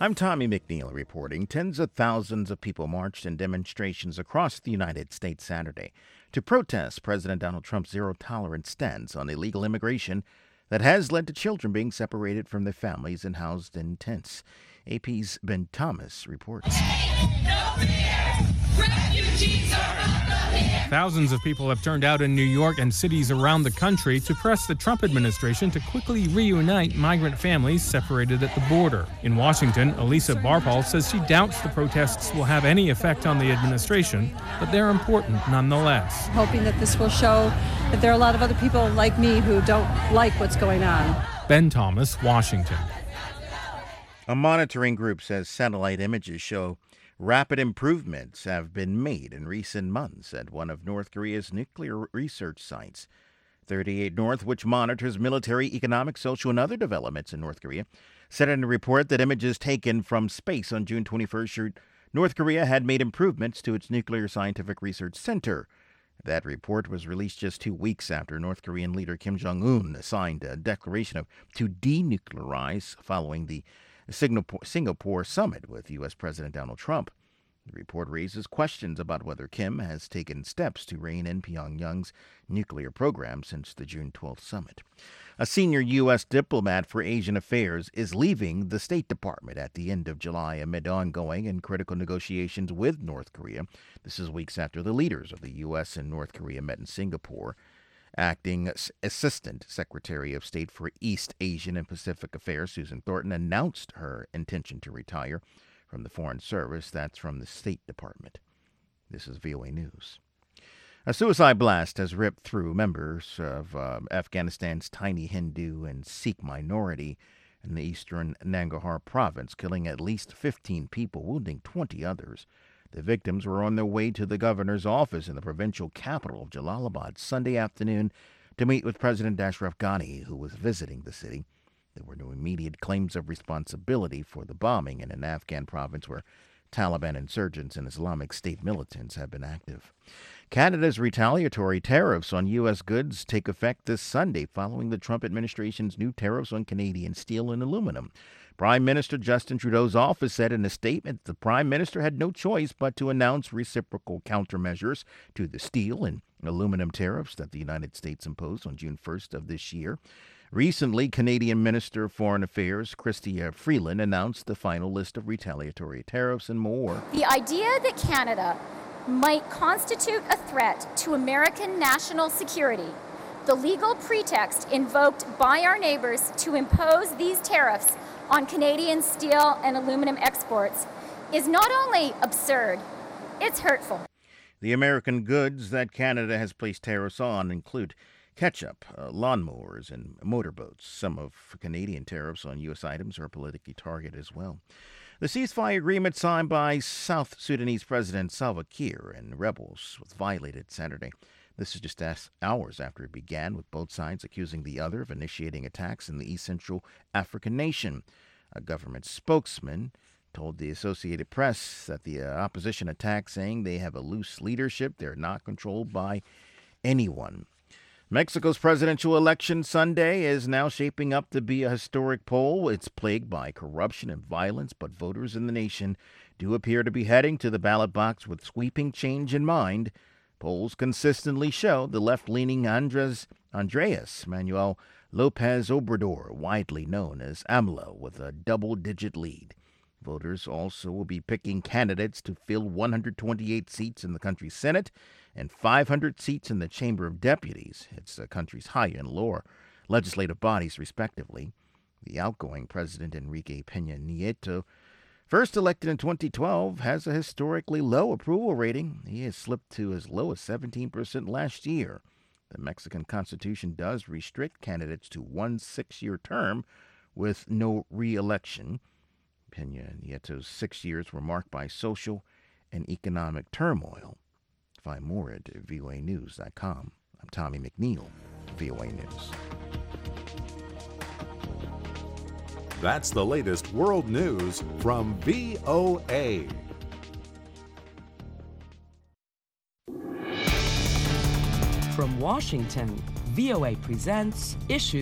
I'm Tommy McNeil reporting. Tens of thousands of people marched in demonstrations across the United States Saturday to protest President Donald Trump's zero-tolerance stance on illegal immigration that has led to children being separated from their families and housed in tents. AP's Ben Thomas reports. Thousands of people have turned out in New York and cities around the country to press the Trump administration to quickly reunite migrant families separated at the border. In Washington, Elisa Barpal says she doubts the protests will have any effect on the administration, but they're important nonetheless. Hoping that this will show that there are a lot of other people like me who don't like what's going on. Ben Thomas, Washington. A monitoring group says satellite images show rapid improvements have been made in recent months at one of North Korea's nuclear research sites. 38 North, which monitors military, economic, social, and other developments in North Korea, said in a report that images taken from space on June 21st showed North Korea had made improvements to its nuclear scientific research center. That report was released just 2 weeks after North Korean leader Kim Jong-un signed a declaration to denuclearize following the Singapore summit with U.S. President Donald Trump. The report raises questions about whether Kim has taken steps to rein in Pyongyang's nuclear program since the June 12th summit. A senior U.S. diplomat for Asian affairs is leaving the State Department at the end of July amid ongoing and critical negotiations with North Korea. This is weeks after the leaders of the U.S. and North Korea met in Singapore. Acting Assistant Secretary of State for East Asian and Pacific Affairs, Susan Thornton, announced her intention to retire from the Foreign Service. That's from the State Department. This is VOA News. A suicide blast has ripped through members of Afghanistan's tiny Hindu and Sikh minority in the eastern Nangarhar province, killing at least 15 people, wounding 20 others. The victims were on their way to the governor's office in the provincial capital of Jalalabad Sunday afternoon to meet with President Ashraf Ghani, who was visiting the city. There were no immediate claims of responsibility for the bombing in an Afghan province where Taliban insurgents and Islamic State militants have been active. Canada's retaliatory tariffs on U.S. goods take effect this Sunday following the Trump administration's new tariffs on Canadian steel and aluminum. Prime Minister Justin Trudeau's office said in a statement the Prime Minister had no choice but to announce reciprocal countermeasures to the steel and aluminum tariffs that the United States imposed on June 1st of this year. Recently, Canadian Minister of Foreign Affairs Chrystia Freeland announced the final list of retaliatory tariffs and more. The idea that Canada might constitute a threat to American national security, the legal pretext invoked by our neighbors to impose these tariffs on Canadian steel and aluminum exports, is not only absurd, it's hurtful. The American goods that Canada has placed tariffs on include ketchup, lawnmowers, and motorboats. Some of Canadian tariffs on U.S. items are politically targeted as well. The ceasefire agreement signed by South Sudanese President Salva Kiir and rebels was violated Saturday. This is just hours after it began, with both sides accusing the other of initiating attacks in the East Central African nation. A government spokesman told the Associated Press that the opposition attacked, saying they have a loose leadership. They're not controlled by anyone. Mexico's presidential election Sunday is now shaping up to be a historic poll. It's plagued by corruption and violence, but voters in the nation do appear to be heading to the ballot box with sweeping change in mind. Polls consistently show the left-leaning Andres Manuel Lopez Obrador, widely known as AMLO, with a double-digit lead. Voters also will be picking candidates to fill 128 seats in the country's Senate and 500 seats in the Chamber of Deputies. It's the country's higher and lower legislative bodies, respectively. The outgoing President Enrique Peña Nieto, first elected in 2012, has a historically low approval rating. He has slipped to as low as 17% last year. The Mexican Constitution does restrict candidates to 1 6-year term with no re-election. Peña Nieto's 6 years were marked by social and economic turmoil. Find more at voanews.com. I'm Tommy McNeil, VOA News. That's the latest world news from VOA. From Washington, VOA presents Issues